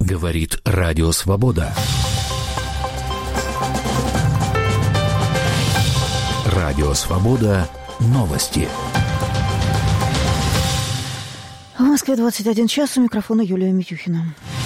Говорит Радио Свобода. Радио Свобода. Новости. В Москве 21 час. У микрофона Юлия Митюхина.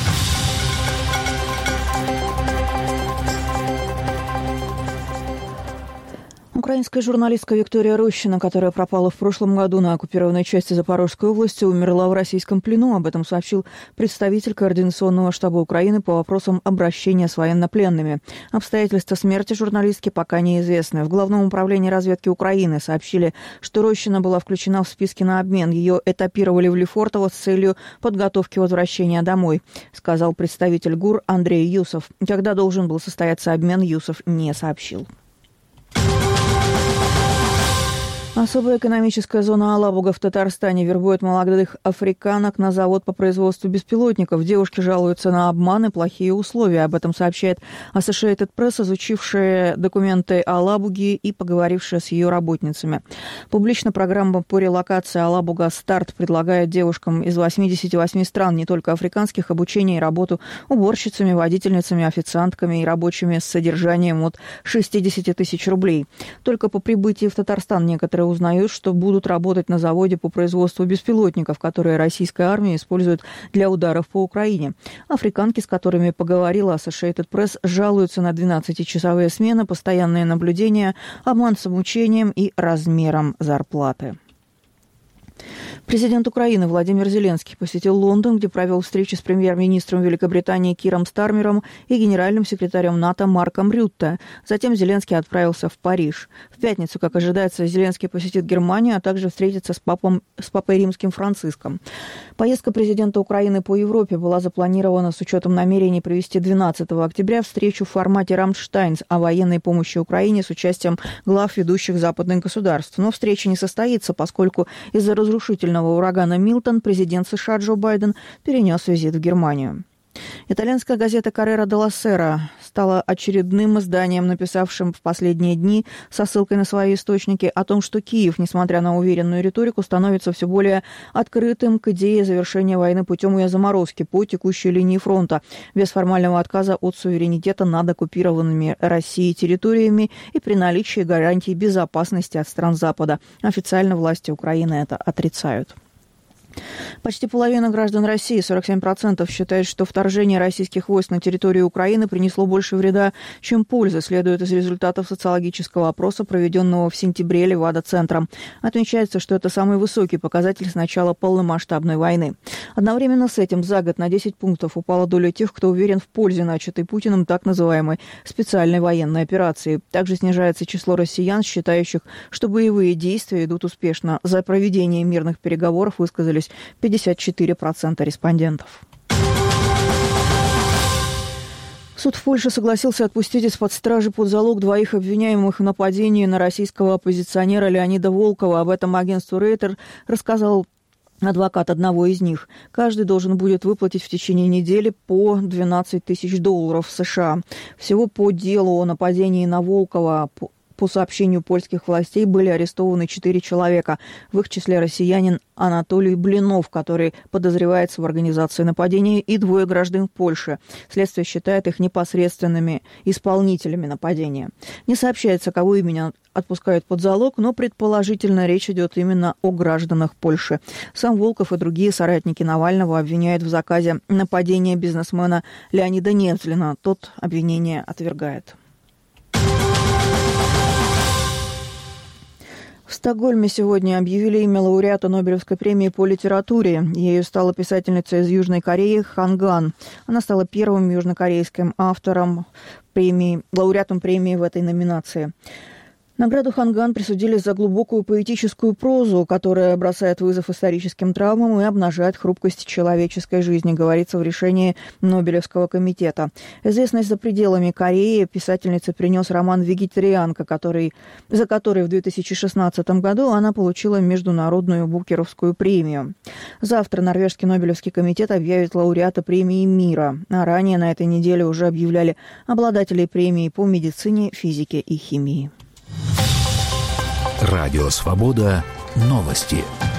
Украинская журналистка Виктория Рощина, которая пропала в прошлом году на оккупированной части Запорожской области, умерла в российском плену. Об этом сообщил представитель Координационного штаба Украины по вопросам обращения с военнопленными. Обстоятельства смерти журналистки пока неизвестны. В Главном управлении разведки Украины сообщили, что Рощина была включена в списки на обмен. Ее этапировали в Лефортово с целью подготовки возвращения домой, сказал представитель ГУР Андрей Юсов. Когда должен был состояться обмен, Юсов не сообщил. Особая экономическая зона Алабуга в Татарстане вербует молодых африканок на завод по производству беспилотников. Девушки жалуются на обман и плохие условия. Об этом сообщает Associated Press, изучившая документы Алабуги и поговорившая с ее работницами. Публично программа по релокации Алабуга «Старт» предлагает девушкам из 88 стран, не только африканских, обучение и работу уборщицами, водительницами, официантками и рабочими с содержанием от 60 тысяч рублей. Только по прибытии в Татарстан некоторые узнают, что будут работать на заводе по производству беспилотников, которые российская армия использует для ударов по Украине. Африканки, с которыми поговорила Associated Press, жалуются на 12-часовые смены, постоянные наблюдения, обман с обучением и размером зарплаты. Президент Украины Владимир Зеленский посетил Лондон, где провел встречи с премьер-министром Великобритании Киром Стармером и генеральным секретарем НАТО Марком Рютте. Затем Зеленский отправился в Париж. В пятницу, как ожидается, Зеленский посетит Германию, а также встретится с папой римским Франциском. Поездка президента Украины по Европе была запланирована с учетом намерений провести 12 октября встречу в формате «Рамштайн» о военной помощи Украине с участием глав ведущих западных государств. Но встреча не состоится, поскольку из-за разрушительного урагана Милтон президент США Джо Байден перенес визит в Германию. Итальянская газета «Коррера делла Сера» стала очередным изданием, написавшим в последние дни со ссылкой на свои источники о том, что Киев, несмотря на уверенную риторику, становится все более открытым к идее завершения войны путем ее заморозки по текущей линии фронта, без формального отказа от суверенитета над оккупированными Россией территориями и при наличии гарантий безопасности от стран Запада. Официально власти Украины это отрицают. Почти половина граждан России, 47%, считают, что вторжение российских войск на территорию Украины принесло больше вреда, чем пользы, следует из результатов социологического опроса, проведенного в сентябре Левада-центром. Отмечается, что это самый высокий показатель с начала полномасштабной войны. Одновременно с этим за год на 10 пунктов упала доля тех, кто уверен в пользе начатой Путиным так называемой специальной военной операции. Также снижается число россиян, считающих, что боевые действия идут успешно. За проведение мирных переговоров высказались 54% респондентов. Суд в Польше согласился отпустить из-под стражи под залог двоих обвиняемых в нападении на российского оппозиционера Леонида Волкова. Об этом агентству Рейтер рассказал адвокат одного из них. Каждый должен будет выплатить в течение недели по $12 тысяч США. Всего по делу о нападении на Волкова по сообщению польских властей были арестованы 4 человека, в их числе россиянин Анатолий Блинов, который подозревается в организации нападения, и 2 граждан Польши. Следствие считает их непосредственными исполнителями нападения. Не сообщается, кого именно отпускают под залог, но предположительно речь идет именно о гражданах Польши. Сам Волков и другие соратники Навального обвиняют в заказе нападения бизнесмена Леонида Невзлина. Тот обвинение отвергает. В Стокгольме сегодня объявили имя лауреата Нобелевской премии по литературе. Ею стала писательница из Южной Кореи Хан Ган. Она стала первым южнокорейским автором лауреатом премии в этой номинации. Награду Хан Ган присудили за глубокую поэтическую прозу, которая бросает вызов историческим травмам и обнажает хрупкость человеческой жизни, говорится в решении Нобелевского комитета. Известность за пределами Кореи писательница принес роман «Вегетарианка», за который в 2016 году она получила Международную Букеровскую премию. Завтра Норвежский Нобелевский комитет объявит лауреата премии мира. А ранее на этой неделе уже объявляли обладателей премии по медицине, физике и химии. Радио «Свобода». Новости.